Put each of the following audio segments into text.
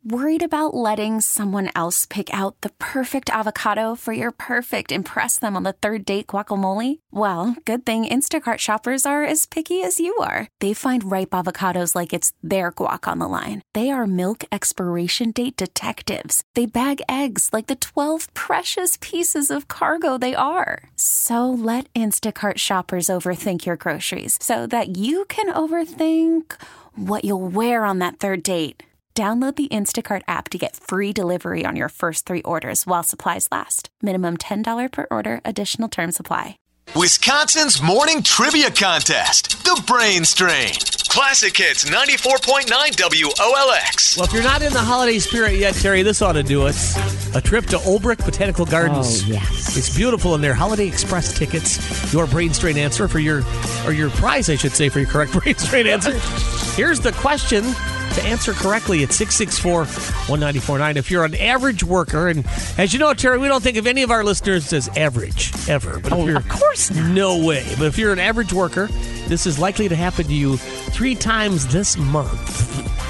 Worried about letting someone else pick out the perfect avocado for your perfect impress them on the third date guacamole? Well, good thing Instacart shoppers are as picky as you are. They find ripe avocados like it's their guac on the line. They are milk expiration date detectives. They bag eggs like the 12 precious pieces of cargo they are. So let Instacart shoppers overthink your groceries so that you can overthink what you'll wear on that third date. Download the Instacart app to get free delivery on your first 3 orders while supplies last. Minimum $10 per order. Additional terms apply. Wisconsin's morning trivia contest, The Brain Strain. Classic Hits 94.9 WOLX. Well, if you're not in the holiday spirit yet, Terry, this ought to do it. A trip to Olbrich Botanical Gardens. Oh, yes. It's beautiful in there. Holiday Express tickets. Your brain strain answer for your prize, I should say, for your correct brain strain answer. Here's the question. To answer correctly, it's 664-1949. If you're an average worker, and as you know, Terry, we don't think of any of our listeners as average, ever. But if you're, of course not. No way. But if you're an average worker, this is likely to happen to you 3 times this month.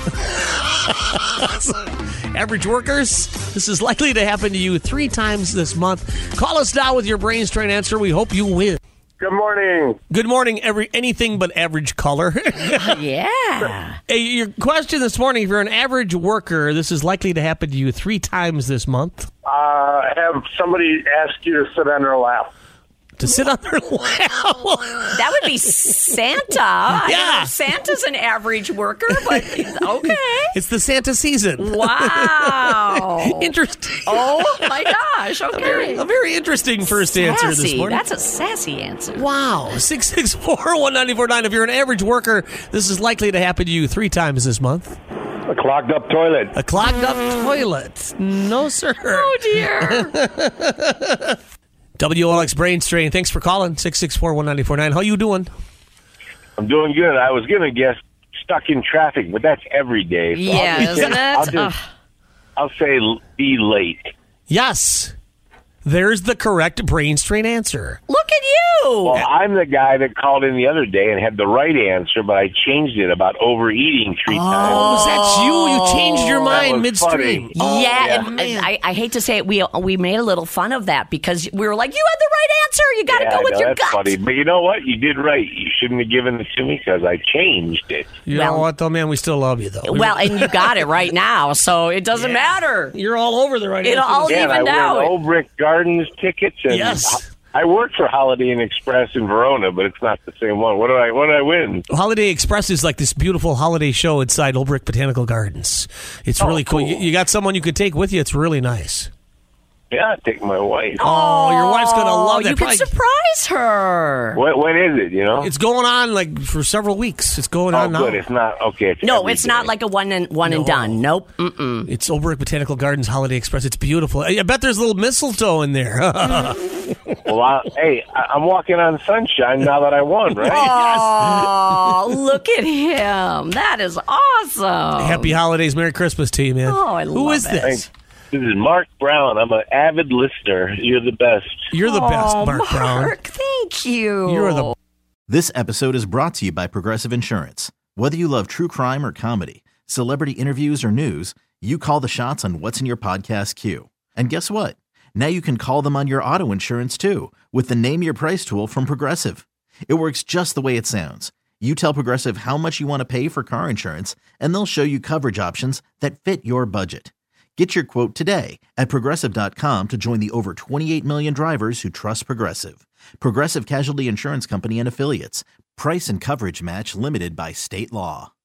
Average workers, this is likely to happen to you 3 times this month. Call us now with your brain strain answer. We hope you win. Good morning. Good morning, anything but average color. Yeah. Hey, your question this morning, if you're an average worker, this is likely to happen to you 3 times this month. Have somebody ask you to sit on their lap. To sit on their lap? That would be Santa. I don't know if Santa's an average worker, but okay. It's the Santa season. Wow. Interesting. Oh, my gosh. Okay. A very interesting first answer this morning. That's a sassy answer. Wow. 664-1949. If you're an average worker, this is likely to happen to you 3 times this month. A clogged up toilet. A clogged up toilet. No, sir. Oh, dear. WLX Brain Strain. Thanks for calling. 664-1949. How you doing? I'm doing good. I was going to guess stuck in traffic, but that's every day. So Yeah, isn't it? I'll say be late. Yes. There's the correct brain strain answer. Look at you. Well, I'm the guy that called in the other day and had the right answer, but I changed it about overeating 3 times. Oh, is that you? You changed your mind midstream. Funny. Oh, Yeah, man. and I hate to say it, we made a little fun of that because we were like, you had the right answer. You got to go with your that's gut. funny. But you know what? You did right. You shouldn't have given it to me because I changed it. You know what, though, man? We still love you, though. Well, and you got it right now, so it doesn't matter. You're all over the right It'll answer. all And I even win out. Olbrich Gardens tickets. And Yes. I worked for Holiday Inn Express in Verona, but it's not the same one. What did I win? Holiday Express is like this beautiful holiday show inside Olbrich Botanical Gardens. It's really cool. cool. You got someone you could take with you. It's really nice. Yeah, take my wife. Oh, your wife's going to love that. You can surprise her. When is it, you know? It's going on like for several weeks. It's going on now. good. It's not, okay. No, every it's day. not like a one and done. Nope. Mm-mm. It's Olbrich Botanical Gardens Holiday Express. It's beautiful. I bet there's a little mistletoe in there. Well, I'm walking on sunshine now that I won, right? Oh, look at him. That is awesome. Happy holidays. Merry Christmas to you, man. Oh, I Who love is it. this? Thanks. This is Mark Brown. I'm an avid listener. You're the best. You're the best, Mark Brown. Mark, thank you. You're the This episode is brought to you by Progressive Insurance. Whether you love true crime or comedy, celebrity interviews or news, you call the shots on what's in your podcast queue. And guess what? Now you can call them on your auto insurance too with the Name Your Price tool from Progressive. It works just the way it sounds. You tell Progressive how much you want to pay for car insurance, and they'll show you coverage options that fit your budget. Get your quote today at Progressive.com to join the over 28 million drivers who trust Progressive. Progressive Casualty Insurance Company and Affiliates. Price and coverage match limited by state law.